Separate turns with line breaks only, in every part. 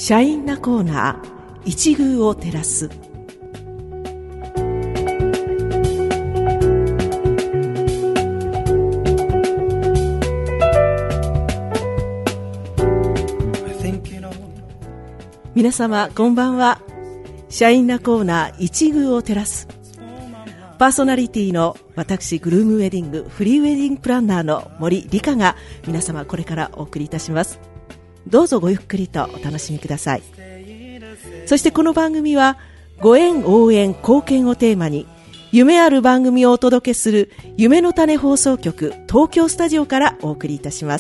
シャインなコーナー、一宮を照らす。皆様こんばんは。シャインなコーナー、一宮を照らす。パーソナリティの私、グルームウェディングフリーウェディングプランナーの森理香が皆様これからお送りいたします。どうぞごゆっくりとお楽しみください。そしてこの番組はご縁、応援、貢献をテーマに夢ある番組をお届けする夢の種放送局東京スタジオからお送りいたします。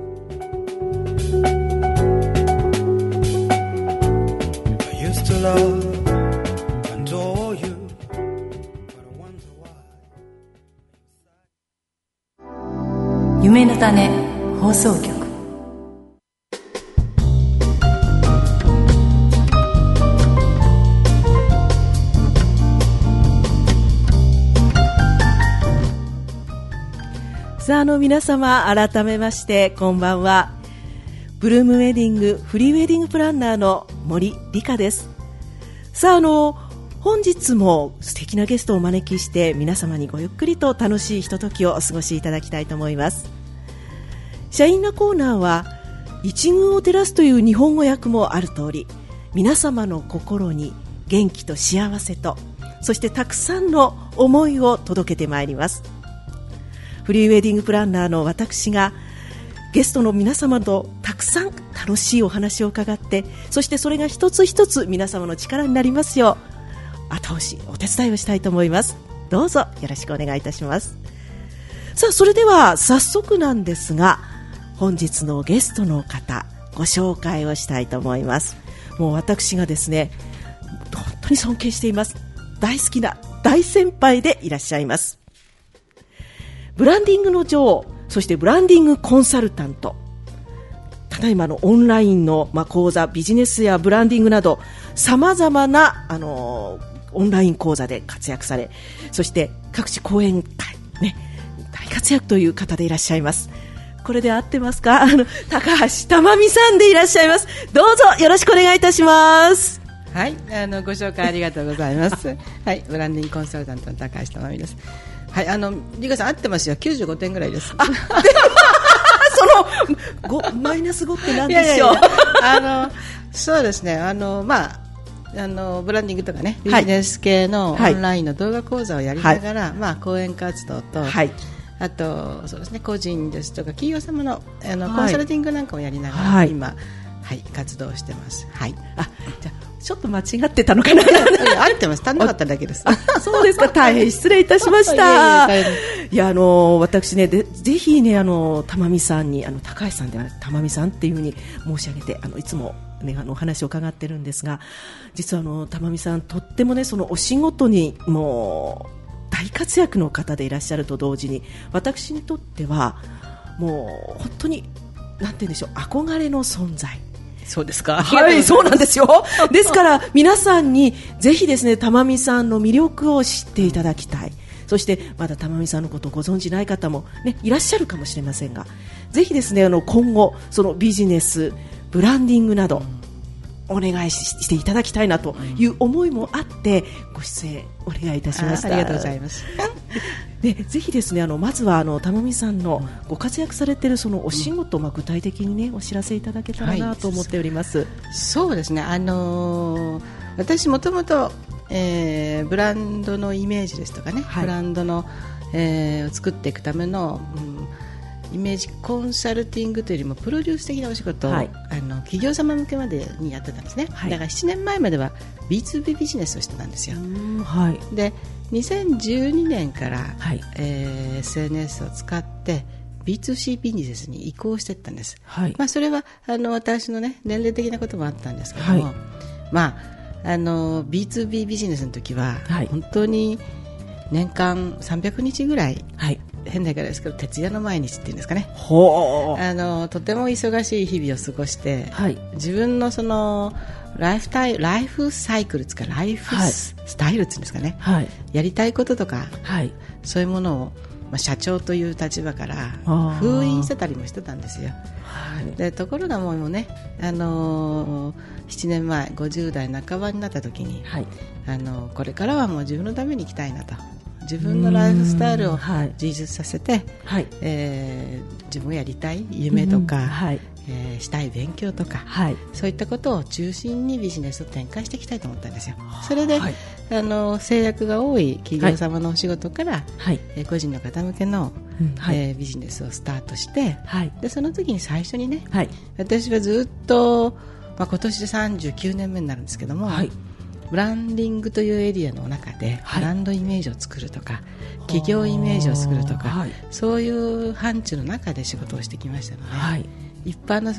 夢の種放送局。
さあ、皆様改めましてこんばんは。ブルームウェディングフリーウェディングプランナーの森理香です。さあ、本日も素敵なゲストをお招きして皆様にごゆっくりと楽しいひとときをお過ごしいただきたいと思います。シャインなコーナーは一宮を照らすという日本語訳もある通り、皆様の心に元気と幸せと、そしてたくさんの思いを届けてまいります。フリーウェディングプランナーの私がゲストの皆様とたくさん楽しいお話を伺って、そしてそれが一つ一つ皆様の力になりますよう後押し、お手伝いをしたいと思います。どうぞよろしくお願いいたします。さあ、それでは早速なんですが、本日のゲストの方ご紹介をしたいと思います。もう私がですね、本当に尊敬しています、大好きな大先輩でいらっしゃいます。ブランディングの女王、そしてブランディングコンサルタント、ただいまのオンラインの講座、ビジネスやブランディングなどさまざまなオンライン講座で活躍され、そして各地講演会、大活躍という方でいらっしゃいます。これで合ってますか？高橋珠美さんでいらっしゃいます。どうぞよろしくお願いいたします。
はい、ご紹介ありがとうございますはい、ブランディングコンサルタントの高橋珠美です。はい、リカさん合ってますよ。95点ぐらいです。
マイナス5って何でしょう？
そうですね、ブランディングとかね、ビジネス系のオンラインの動画講座をやりながら、講演活動と、あとそうですね、個人ですとか企業様の、コンサルティングなんかをやりながら、今、活動してます。はい。
じゃあちょっと間違ってたのかな？
合ってます。足んなかっただけです。
そうですか。大変失礼いたしました。いや、私ね、ぜひね、珠美さんに、高橋さんではなく珠美さんっていうふうに申し上げて、いつもね、お話を伺ってるんですが、実は珠美さんとってもね、そのお仕事にもう大活躍の方でいらっしゃると同時に、私にとってはもう本当になんて言うんでしょう、憧れの存在。
そうですか。
はい、そうなんですよ。ですから皆さんにぜひですね、珠美さんの魅力を知っていただきたい。そしてまだ珠美さんのことをご存じない方も、いらっしゃるかもしれませんが、ぜひですね、今後そのビジネス、ブランディングなどお願いしていただきたいなという思いもあってご出演お願いいたしました。
ありがとうございます。
で、ぜひですね、まずは珠美さんのご活躍されているそのお仕事、具体的にね、お知らせいただけたらなと思っております。
そうですね、私もともとブランドのイメージですとかね、ブランドの、を作っていくための、イメージコンサルティングというよりもプロデュース的なお仕事を、企業様向けまでにやってたんですね。だから7年前までは B2B ビジネスをしてたんですよ。で、2012年から、SNS を使って B2C ビジネスに移行していったんです。それは私の、ね、年齢的なこともあったんですけども、B2B ビジネスの時は、本当に年間300日ぐらい、変な言い方ですけど徹夜の毎日っていうんですかね、とても忙しい日々を過ごして、自分のそのライフサイクルですか、ライフスタイルっていうんですかね、やりたいこととか、そういうものを社長という立場から封印してたりもしてたんですよ。でところがもうね、7年前50代半ばになった時に、これからはもう自分のために生きたいなと、自分のライフスタイルを充実させて、自分がやりたい夢とか、したい勉強とか、そういったことを中心にビジネスを展開していきたいと思ったんですよ。それで、制約が多い企業様のお仕事から、個人の方向けの、ビジネスをスタートして、でその時に最初にね、私はずっと、今年で39年目になるんですけども、ブランディングというエリアの中でブランドイメージを作るとか、企業イメージを作るとか、そういう範疇の中で仕事をしてきましたので、一般の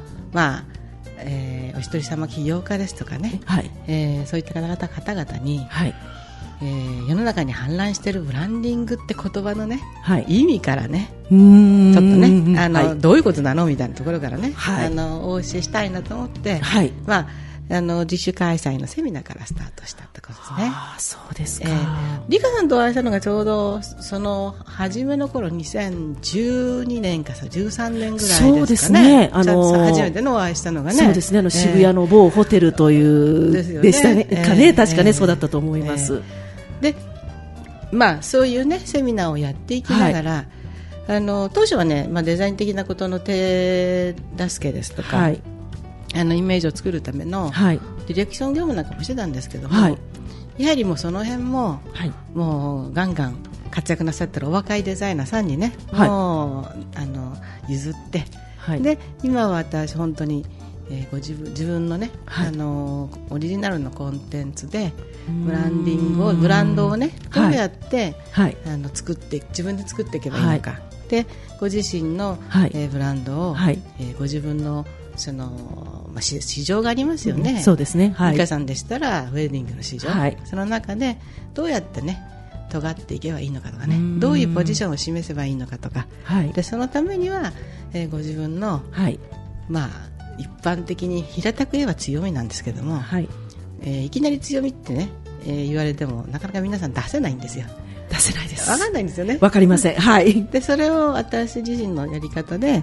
お一人様起業家ですとかね、そういった方々に、世の中に氾濫しているブランディングって言葉のね、意味からね、ちょっとね、どういうことなのみたいなところからね、お教えしたいなと思って、自主開催のセミナーからスタートしたってことですね。
そうですか。
理香さんとお会いしたのがちょうどその初めの頃、2012年か13年ぐらいですかね。そうですね。初めてのお会いしたのがね。そうですね。渋谷の某ホテルというでしたね。確かね、そうだったと思います。で、そういうねセミナーをやっていきながら、当初はね、デザイン的なことの手助けですとか、イメージを作るためのディレクション業務なんかもしてたんですけども、やはりもうその辺も、もうガンガン活躍なさってるお若いデザイナーさんにね、もう譲って、で今は私本当に、自分のね、オリジナルのコンテンツでブランドをね、どうやって、自分で作っていけばいいのか、でご自身の、ブランドを、ご自分の市場がありますよね。そうですね。美香さんでしたらウェディングの市場、その中でどうやってね尖っていけばいいのかとかね、どういうポジションを示せばいいのかとか、でそのためには、ご自分の、一般的に平たく言えば強みなんですけども、いきなり強みってね、言われてもなかなか皆さん出せないんですよ。出せないです。分かんないんですよね。分かりません。でそれを私自身のやり方で、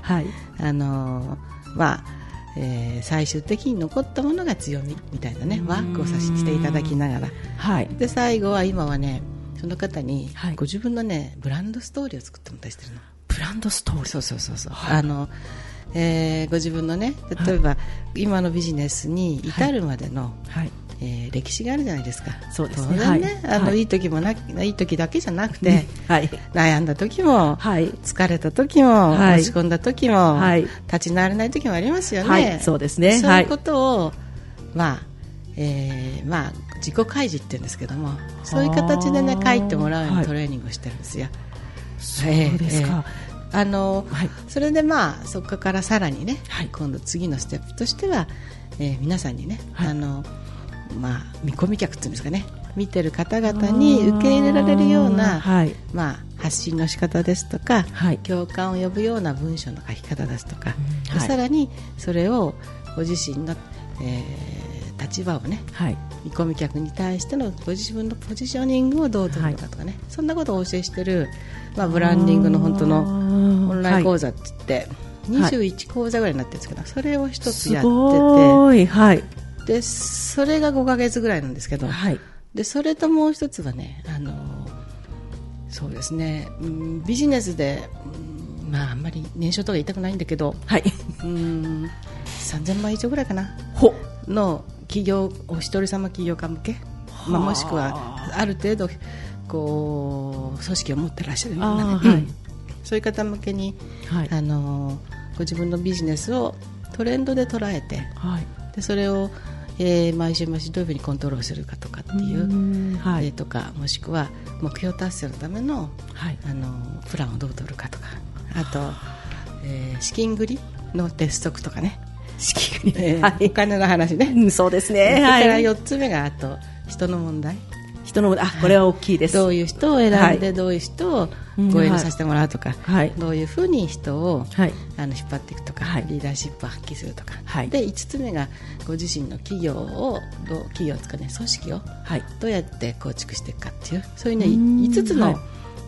最終的に残ったものが強みみたいなね、ワークをさせていただきながら、で最後は今はね、その方にご自分のねブランドストーリーを作ってもらったりしてるの。ブランドストーリー。そう、ご自分のね、例えば、今のビジネスに至るまでの、歴史があるじゃないですか。そうですね。当然ね、いい時だけじゃなくて、悩んだ時も、疲れた時も、落ち込んだ時も、立ち直れない時もありますよね。そうですね。そういうことを自己開示って言うんですけども、そういう形でね書いてもらうようにトレーニングをしてるんですよ。そうですか。それでそこからさらにね、今度次のステップとしては、皆さんにね、見込み客っていうんですかね、見てる方々に受け入れられるような、発信の仕方ですとか、共感を呼ぶような文章の書き方ですとか、さらにそれをご自身の、立場をね、見込み客に対してのご自分のポジショニングをどう取るのかとかね、そんなことをお教えしている、ブランディングの本当のオンライン講座って言って、21講座ぐらいになってるんですけど、それを一つやってて、でそれが5ヶ月ぐらいなんですけど、でそれともう一つはね、そうですね、ビジネスで、あんまり年商とか言いたくないんだけど、3000万以上ぐらいかなのお一人様起業家向け、もしくはある程度こう組織を持ってらっしゃるような、そういう方向けに、ご自分のビジネスをトレンドで捉えて、でそれを、毎週どういうふうにコントロールするかとかっていう、とか、もしくは目標達成のための、プランをどう取るかとか、あと、資金繰りの鉄則とかね、資金繰り、お金の話ね、そうですね。それから4つ目が、あと人の問題、これは大きいです。どういう人を選んで、どういう人をご遠慮させてもらうとか、どういうふうに人を、引っ張っていくとか、リーダーシップを発揮するとか、で5つ目がご自身の企業ですかね、組織をどうやって構築していくかっていう、そういうね、5つの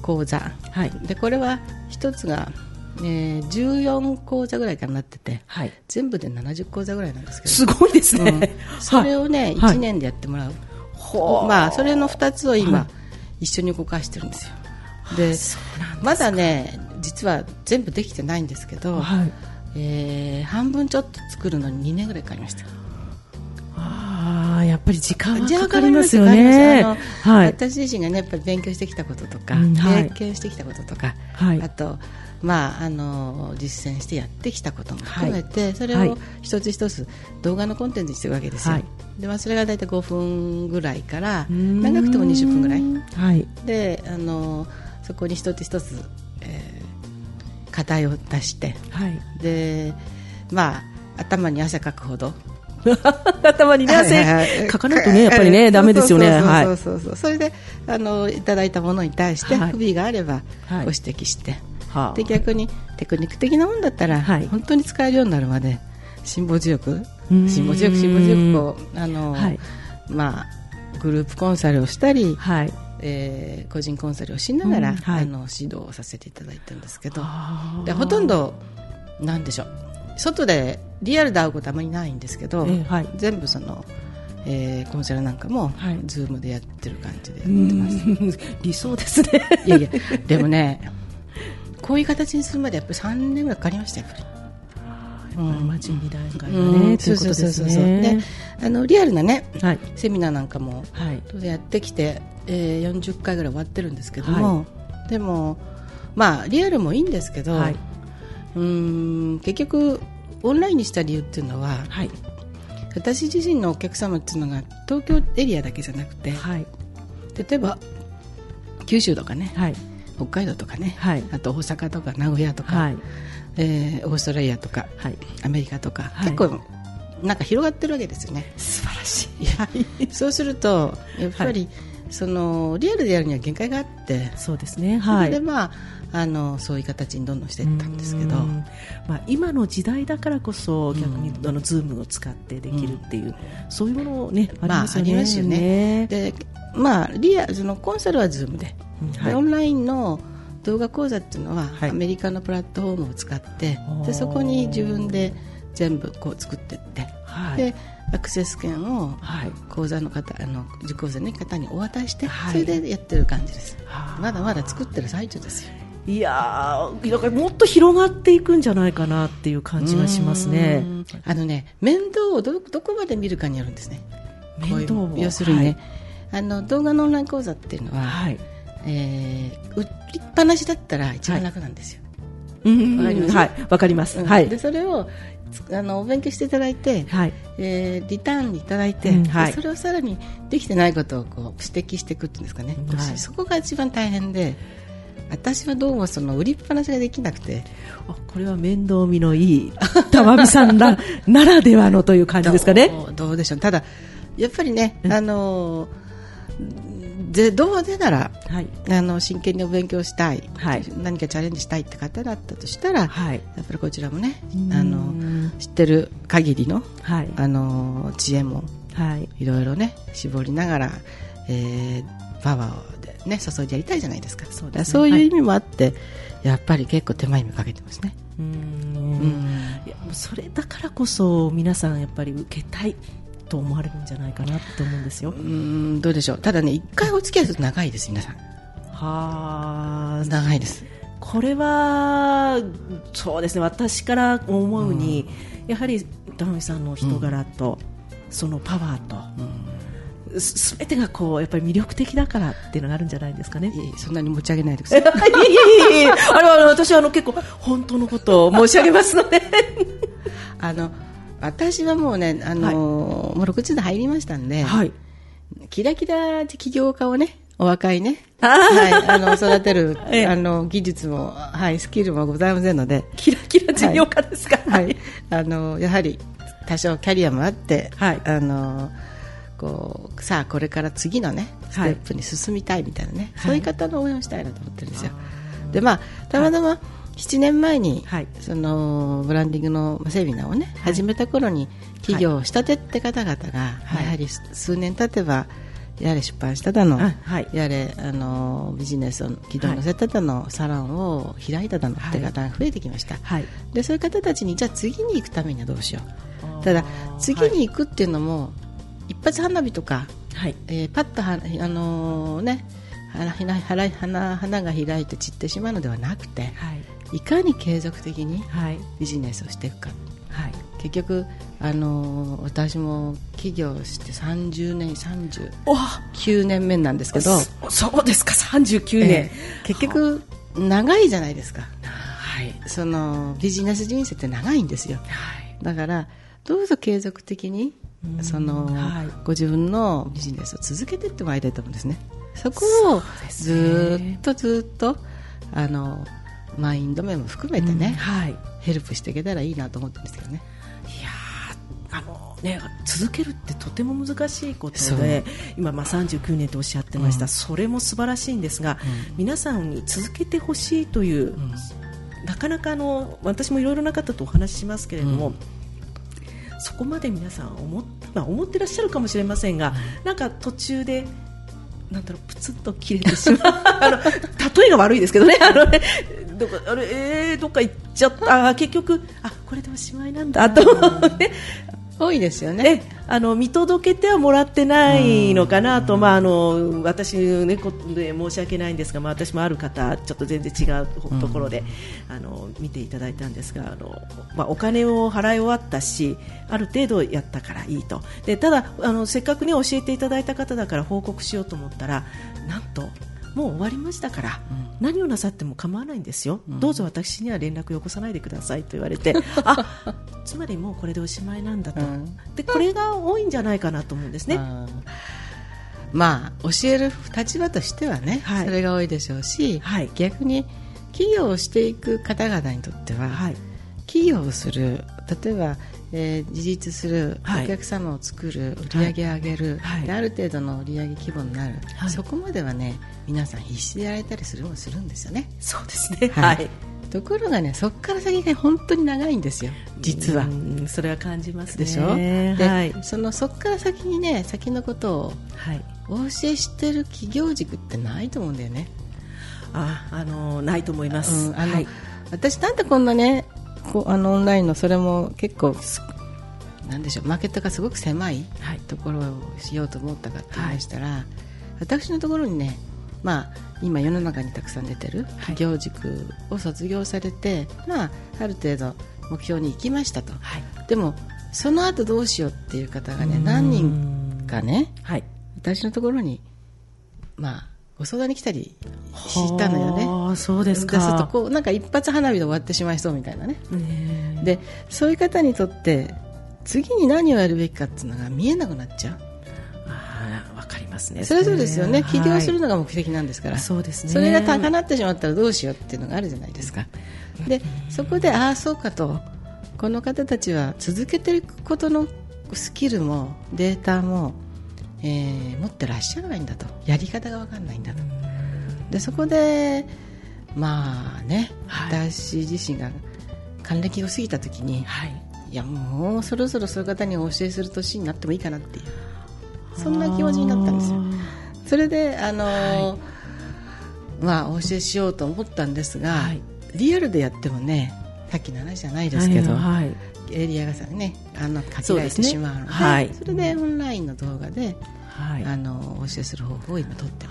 講座、
はい、
でこれは一つが、14講座ぐらいからなってて、はい、全部で70講座ぐらいなんですけど、
すごいですね、
それをね、1年でやってもらう、まあ、それの2つを今、一緒に動かしてるんですよ。でまだね実は全部できてないんですけど、半分ちょっと作るのに2年ぐらいかかりました。
やっぱり時間はかかりますよね。
私自身がねやっぱり勉強してきたこととか、経験してきたこととか、あとまあ、実践してやってきたことも含めて、それを一つ一つ動画のコンテンツにしてるわけですよ。で、まあ、それがだいたい5分ぐらいから長くても20分ぐらい、でそこに一つ一つ、課題を出して、でまあ、頭に汗かくほど
頭にね、汗かかないとね、やっぱりね、ダメですよね。
それでいただいたものに対して不備があればご指摘して、で逆にテクニック的なものだったら、本当に使えるようになるまで辛抱強くこうまあ、グループコンサルをしたり、個人コンサルをしながら、指導をさせていただいてるんですけど、でほとんどなんでしょう、外でリアルで会うことはあまりないんですけど、全部その、コンサルなんかも、ズームでやってる感じでやってます。
理想ですね。
いやいや、でもねこういう形にするまでやっぱり3年ぐらいかかりましたよ。
準備段階がね、ということですね。
でリアルなね、セミナーなんかも当然やってきて、40回ぐらい終わってるんですけども、でもまあリアルもいいんですけど、結局オンラインにした理由っていうのは、私自身のお客様っていうのが東京エリアだけじゃなくて、例えば九州とかね、北海道とかね、あと大阪とか名古屋とか、オーストラリアとか、アメリカとか、結構なんか広がってるわけですよね。
素晴らしい。
そうするとやっぱり、そのリアルでやるには限界があって、
そうですね。
それでまあそういう形にどんどんしていったんですけど、
まあ、今の時代だからこそ逆にズームを使ってできるっていう、そういうものをね、ありますよね。
ありますよね。で、まあそのコンサルはズームで、オンラインの動画講座っていうのは、アメリカのプラットフォームを使って、でそこに自分で全部こう作っていって、でアクセス権を講座の方、受講生の方にお渡しして、それでやってる感じです。まだまだ作ってる最中ですよ。
いやー、だからもっと広がっていくんじゃないかなっていう感じがしますね。
面倒をどこまで見るかによるんですね。
面倒を、
要するにね、動画のオンライン講座っていうのは、売りっぱなしだったら一番楽なんですよ。
わかります。
でそれをお勉強していただいて、リターンいただいて、それをさらにできてないことをこう指摘していくっていうんですかね、そこが一番大変で、私はどうもその売りっぱなしができなくて、
これは面倒見のいい玉美さんならではのという感じですかね。
どうでしょう。ただやっぱりね、どうでなら、真剣にお勉強したい、何かチャレンジしたいって方だったとしたら、やっぱりこちらもね、知ってる限りの、知恵も、いろいろね絞りながら、パワーをね、注いでやりたいじゃないですか。そういう意味もあって、やっぱり結構手間暇かけてますね。
いや、それだからこそ皆さんやっぱり受けたいと思われるんじゃないかなと思うんですよ。
どうでしょう。ただね、一回お付き合いすると長いです、皆さん。長いです。
これはそうですね、私から思うに、やはり玉美さんの人柄と、そのパワーと、すべてがこうやっぱり魅力的だからっていうのがあるんじゃないですかね。
そんなに持ち上げないでください。
私は結構本当のことを申し上げますので
私はもうね、もう60代入りましたんで、キラキラ起業家をね、お若いね、育てる、技術も、スキルもございませんので。
キラキラ事業家ですか。
やはり多少キャリアもあって、さあこれから次のねステップに進みたいみたいなね、そういう方の応援をしたいなと思ってるんですよ。で、まあ、たまたま7年前に、そのブランディングのセミナーをね、始めた頃に企業を仕立てって方々が、やはり数年経てばやれ出版しただの、
はい、
やれビジネスを軌道に乗せただの、サロンを開いただのって方が増えてきました、はい、でそういう方たちにじゃあ次に行くためにはどうしよう。ただ次に行くっていうのも、一発花火とか、はい、パッと花が開いて散ってしまうのではなくて、はい、いかに継続的にビジネスをしていくか、はい、結局私も起業して39年目なんですけど、
そうですか、39年、
結局長いじゃないですか、はい、そのビジネス人生って長いんですよ、はい、だからどうぞ継続的にはい、ご自分のビジネスを続けていってもらいたいと思うんですね。そこをずっとマインド面も含めてね、はい、ヘルプしていけたらいいなと思ってるんですけどね。
いや続けるってとても難しいことで、今39年とおっしゃってました、それも素晴らしいんですが、皆さんに続けてほしいという、なかなか私もいろいろな方とお話ししますけれども、そこまで皆さん思ってらっしゃるかもしれませんが、なんか途中でプツッと切れてしまう例えが悪いですけどね、どっか行っちゃった、結局これでおしまいなんだと思って
多いですよね。
見届けてはもらってないのかなと、私、で申し訳ないんですが、私もある方ちょっと全然違うところで、見ていただいたんですが、お金を払い終わったし、ある程度やったからいいと。でただせっかく、教えていただいた方だから報告しようと思ったら、なんともう終わりましたから、何をなさっても構わないんですよ、どうぞ私には連絡をよこさないでくださいと言われてつまりもうこれでおしまいなんだと、でこれが多いんじゃないかなと思うんですね。
教える立場としてはね、はい、それが多いでしょうし、はい、逆に企業をしていく方々にとっては、はい、企業をする、例えば自立する、お客様を作る、売り上げを上げる、である程度の売り上げ規模になる、そこまではね、皆さん必死でやられたりするんですよね。
そうですね、はい、
ところがね、そこから先が本当に長いんですよ、実は。
それは感じますね。
でしょ。で、そこから先にね、先のことをお教えしてる企業軸ってないと思うんだよね。
ないと思います。
私なんでこんなね、オンラインのそれも結構なんでしょう、マーケットがすごく狭いところをしようと思ったかって言いましたら、私のところにね、今世の中にたくさん出てる企業塾を卒業されて、ある程度目標に行きましたと、でもその後どうしようっていう方がね、何人かね、私のところにご相談に来たりしたのよね。
そうですか。
そうするとなんか一発花火で終わってしまいそうみたいなね。でそういう方にとって次に何をやるべきかっていうのが見えなくなっちゃう。
わかりますね。
それはそうですよね。起業するのが目的なんですから、
そうですね。
それが高鳴ってしまったらどうしようっていうのがあるじゃないですか。でそこでそうかと、この方たちは続けていくことのスキルもデータも持ってらっしゃらないんだと、やり方が分かんないんだと。でそこで私自身が還暦を過ぎた時に、いやもうそろそろそういう方にお教えする年になってもいいかなっていう、そんな気持ちになったんですよ。それでお教えしようと思ったんですが、リアルでやってもね、さっきの話じゃないですけど、エリアがね、限られてしまうので、それでオンラインの動画で、お教えする方法を今取ってます。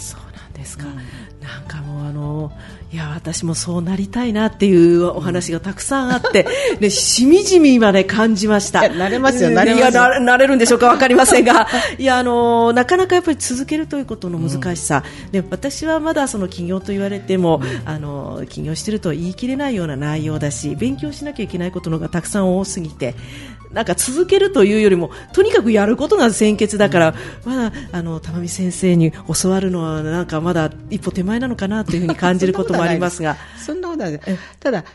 そうなんですか。なんかもういや私もそうなりたいなっていうお話がたくさんあって、しみじみ今ね感じました。
なれますよ、
なれるんでしょうか、わかりませんが、いやなかなかやっぱり続けるということの難しさ、で私はまだその起業と言われても、起業してると言い切れないような内容だし、勉強しなきゃいけないことのがたくさん多すぎて、なんか続けるというよりもとにかくやることが先決だから、まだ玉美先生に教わるのはなんかまだ一歩手前なのかなというふうに感じることもありますが
そんなことはない。ただ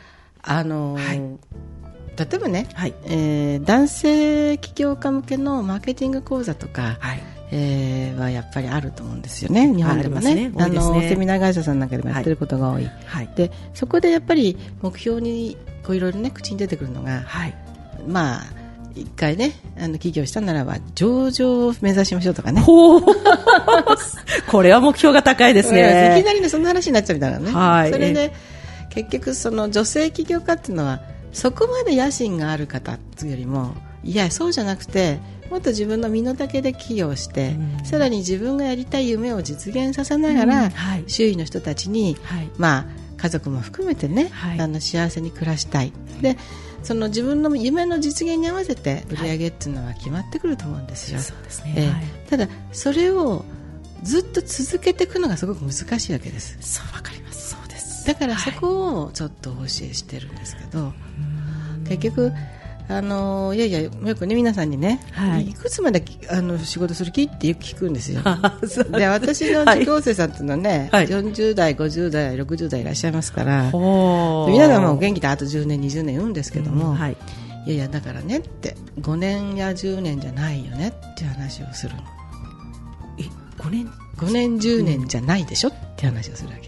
例えばね、男性起業家向けのマーケティング講座とか、はやっぱりあると思うんですよね、日本でもね。セミナー会社さんなんかでもやってることが多い。でそこでやっぱり目標にいろいろね口に出てくるのが、 一回ね起業したならば上場を目指しましょうとかね。
これは目標が高いですね。
いきなりそんな話になっちゃうみたいなね、
はい、
それで結局その女性起業家っていうのはそこまで野心がある方っていうよりも、いやそうじゃなくてもっと自分の身の丈で起業して、さらに自分がやりたい夢を実現させながら、はい、周囲の人たちに、はい、まあ、家族も含めてね、はい、幸せに暮らしたいで、その自分の夢の実現に合わせて売り上げっていうのは決まってくると思うんですよ、はい、そうですね、ただそれをずっと続けていくのがすごく難しいわけです。
そう、わかります。そうです。
だからそこをちょっとお教えしてるんですけど、結局いやいやよくね皆さんにね、はい、いくつまで仕事する気ってよく聞くんですよ。で私の受講生さんっていうのはね、はい、40代50代60代いらっしゃいますから、皆さんも元気であと10年20年言うんですけども、はい、いやいやだからねって5年や10年じゃないよねっていう話をするの。5年10年じゃないでしょって話をするわけ。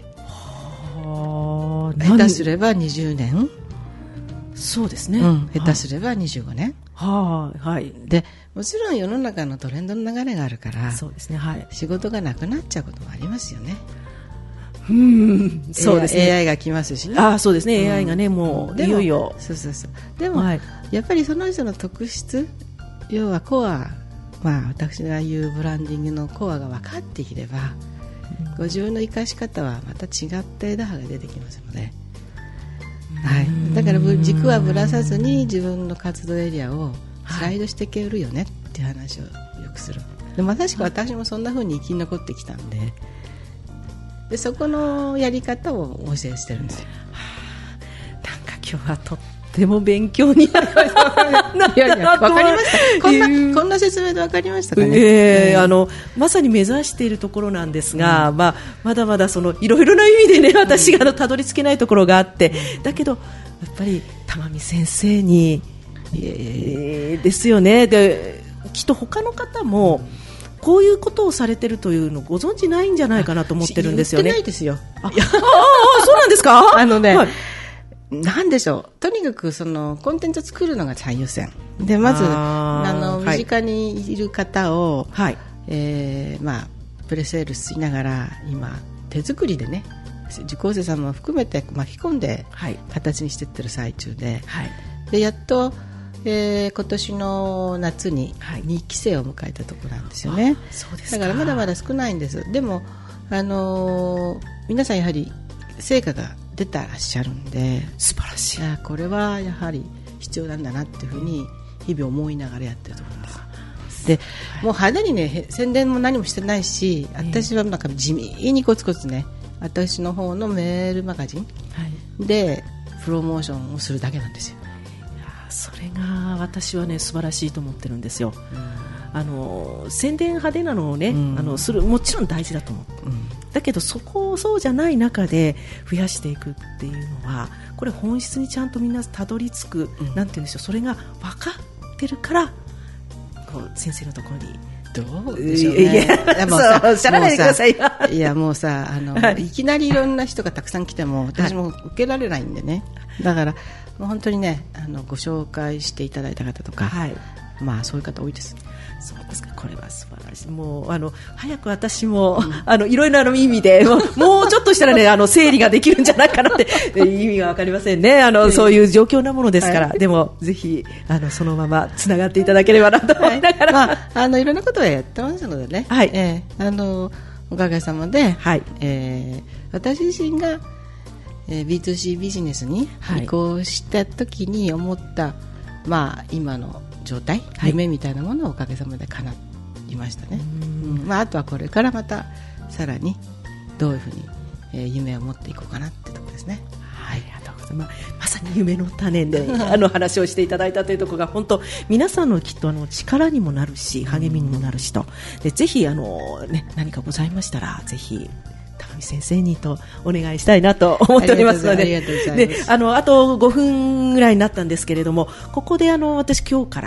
下手すれば20年、
そうですね、
下手すれば25年、はい、でもちろん世の中のトレンドの流れがあるから、そうですね、はい、仕事がなくなっちゃうこともありますよね。そうですね、AI が来ますしね。
そうですね、AI がね、もういよいよ。
そうでも、はい、やっぱりその人の特質、要はコア、私が言うブランディングのコアが分かっていれば、ご自分の生かし方はまた違った枝葉が出てきますので、はい、だから軸はぶらさずに自分の活動エリアをスライドしていけるよねっていう話をよくする。でまさしく私もそんな風に生き残ってきたんで、そこのやり方をお教えしてるんですよ。
なんか今日はとっても勉強になりました。
いやわかりました。こんな説明でわかりましたかね。
まさに目指しているところなんですが、まだまだいろいろな意味でね、私がたどり着けないところがあって、だけどやっぱり玉美先生に、ですよね。できっと他の方もこういうことをされているというのをご存知ないんじゃないかなと思ってるんですよね。
言ってないですよ。
そうなんですか。はい
なんでしょう、とにかくそのコンテンツを作るのが最優先で、まず身近にいる方を、はい、プレセールしながら今手作りでね、受講生さんも含めて巻き込んで形にしていってる最中で、はい、でやっと、今年の夏に2期生を迎えたところなんですよね。そうですか。だからまだまだ少ないんです。でも、皆さんやはり成果が出てらっしゃるんで、
素晴らしい。
これはやはり必要なんだなっていうふうに日々思いながらやってると思うんです。で、もう派手にね宣伝も何もしてないし、私はなんか地味にコツコツね、私の方のメールマガジンでプロモーションをするだけなんですよ。
いやそれが私はね素晴らしいと思ってるんですよ。宣伝派手なのをね、するもちろん大事だと思う、だけどそうじゃない中で増やしていくっていうのは、これ本質にちゃんとみんなたどり着く、なんて言うんでしょう、それが分かってるからこう先生のところに
どうでしょうね。
おっしゃらないでください。
いやもうさいきなりいろんな人がたくさん来ても私も受けられないんでね、だからもう本当にねご紹介していただいた方とか、そういう方多いです。
そうですか。これは素晴らしい。もう早く私も、いろいろな意味でもうちょっとしたらね整理ができるんじゃないかなって意味が分かりませんね。そういう状況なものですから、でもぜひそのままつながっていただければなと思いながら、
いろんなことはやってますのでね、おかげさまで、私自身が、B2C ビジネスに移行した時に思った、今の状態、夢みたいなものをおかげさまで叶いましたね。あとはこれからまたさらにどういうふうに、夢を持っていこうかなってところですね。
ありがとうございます。まさに夢の種で話をしていただいたというところが本当皆さんのきっと力にもなるし励みにもなるしと、でぜひ何かございましたらぜひ玉美先生にとお願いしたいなと思っておりますので、あと5分ぐらいになったんですけれども、ここで私今日から、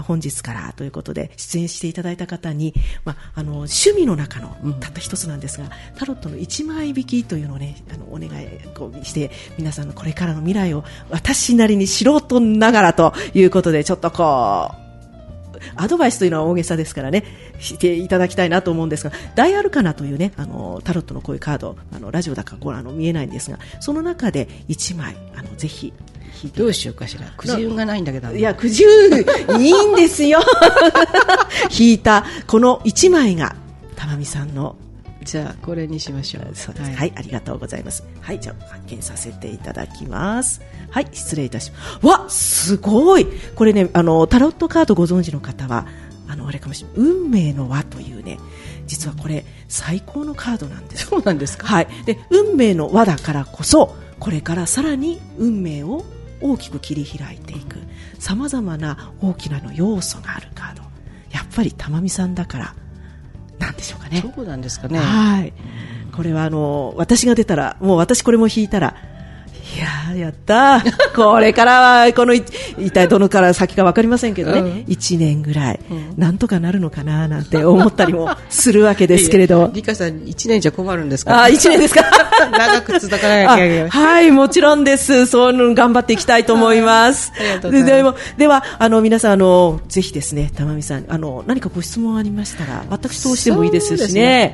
本日からということで出演していただいた方に、趣味の中のたった一つなんですが、タロットの1枚引きというのをねお願いして皆さんのこれからの未来を私なりに素人ながらということでちょっとアドバイスというのは大げさですからね、していただきたいなと思うんですが、大アルカナというね、タロットのこういうカード、ラジオだから見えないんですが、その中で1枚、ぜひ、
どうしようかしら。くじ運がないんだけど。
いや、くじ運いいんですよ。引いたこの1枚が玉美さんの。
じゃあこれにしましょう。
そうです。はい、ありがとうございます。はい、じゃあ発見させていただきます。はい、失礼いたします。わ、すごい。これね、タロットカードご存知の方はあれかもしれない。運命の輪というね、実はこれ最高のカードなんです。
そうなんですか。
はい。で、運命の輪だからこそ、これからさらに運命を大きく切り開いていくさまざまな大きなの要素があるカード。やっぱり玉美さんだからなんでしょうかね。
そうなんですかね。
はい。これは私が出たら、もう私これも引いたら、いやー、やったー。これからは一体どのから先か分かりませんけどね、1年ぐらい、なんとかなるのかななんて思ったりもするわけですけれど。
リカさん1年じゃ困るんですか。
1年ですか。
長く続かなきゃいけない。
はい、もちろんです。そういうの頑張っていきたいと思います。
ありがとうございます。
では皆さんぜひですね、玉美さん何かご質問ありましたら私通してもいいですしね。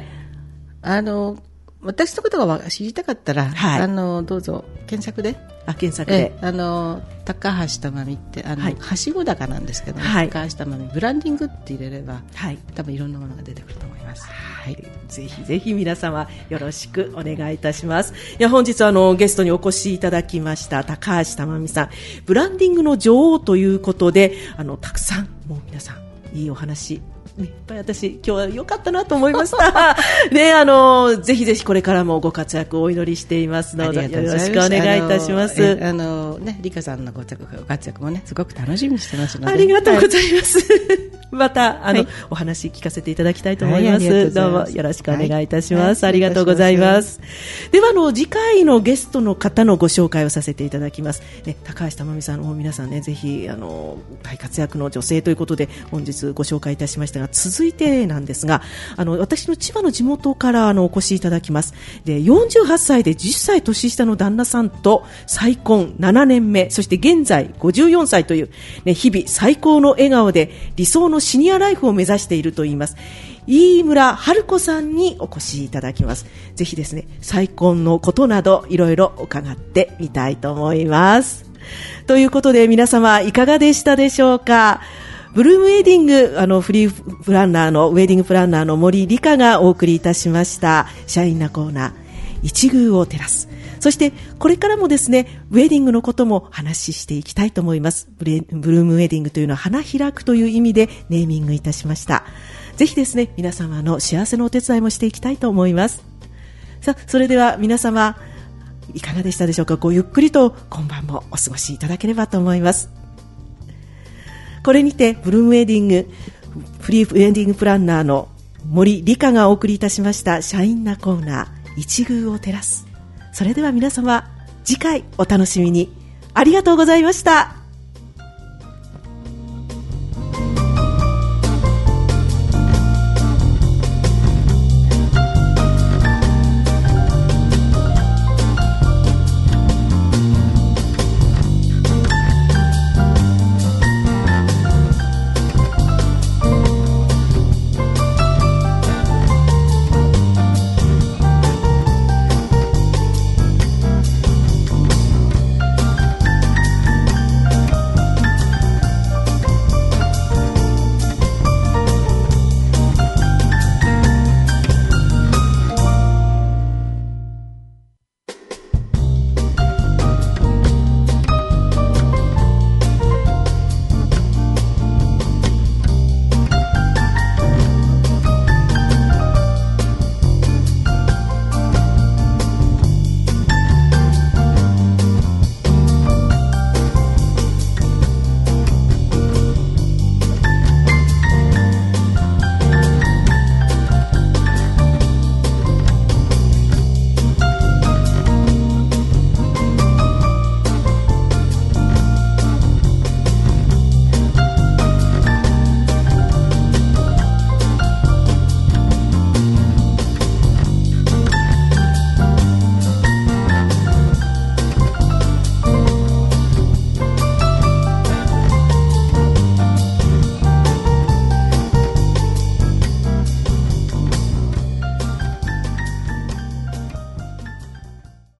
私のことが知りたかったら、
はい、
どうぞ検索で。
検索で。
高橋玉美って
はい、
はしご高なんですけど、
はい、
高橋玉美ブランディングって入れれば、
はい、
多分いろんなものが出てくると思います。
はい、ぜひぜひ皆様よろしくお願いいたします。いや、本日ゲストにお越しいただきました高橋玉美さん、ブランディングの女王ということで、たくさんもう皆さんいいお話いっぱい私今日は良かったなと思いましたね。ぜひぜひこれからもご活躍をお祈りしていますのでよろしくお願いいたします。
リカさんのご活躍もね、すごく楽しみにしてますので。
ありがとうございます、はい、またお話聞かせていただきたいと思います、はい、どうもよろしくお願いいたします、はい、ありがとうございます。では次回のゲストの方のご紹介をさせていただきます、高橋玉美さんを皆さんね、ぜひ大活躍の女性ということで本日ご紹介いたしましたが、続いてなんですが、私の千葉の地元からお越しいただきます。で、48歳で10歳年下の旦那さんと再婚7年目、そして現在54歳という、日々最高の笑顔で理想のシニアライフを目指しているといいます飯村春子さんにお越しいただきます。ぜひですね、再婚のことなどいろいろ伺ってみたいと思います。ということで皆様いかがでしたでしょうか。ブルームウェディングフリープランナーのウェディングプランナーの森理香がお送りいたしました社員なコーナー一宮を照らす。そしてこれからもですね、ウェディングのことも話していきたいと思います。ブルームウェディングというのは花開くという意味でネーミングいたしました。ぜひですね、皆様の幸せのお手伝いもしていきたいと思います。さあ、それでは皆様いかがでしたでしょうか。ごゆっくりと今晩もお過ごしいただければと思います。これにてブルームウェディングフリーウェディングプランナーの森理香がお送りいたしました社員なコーナー一宮を照らす。それでは皆様次回お楽しみに。ありがとうございました。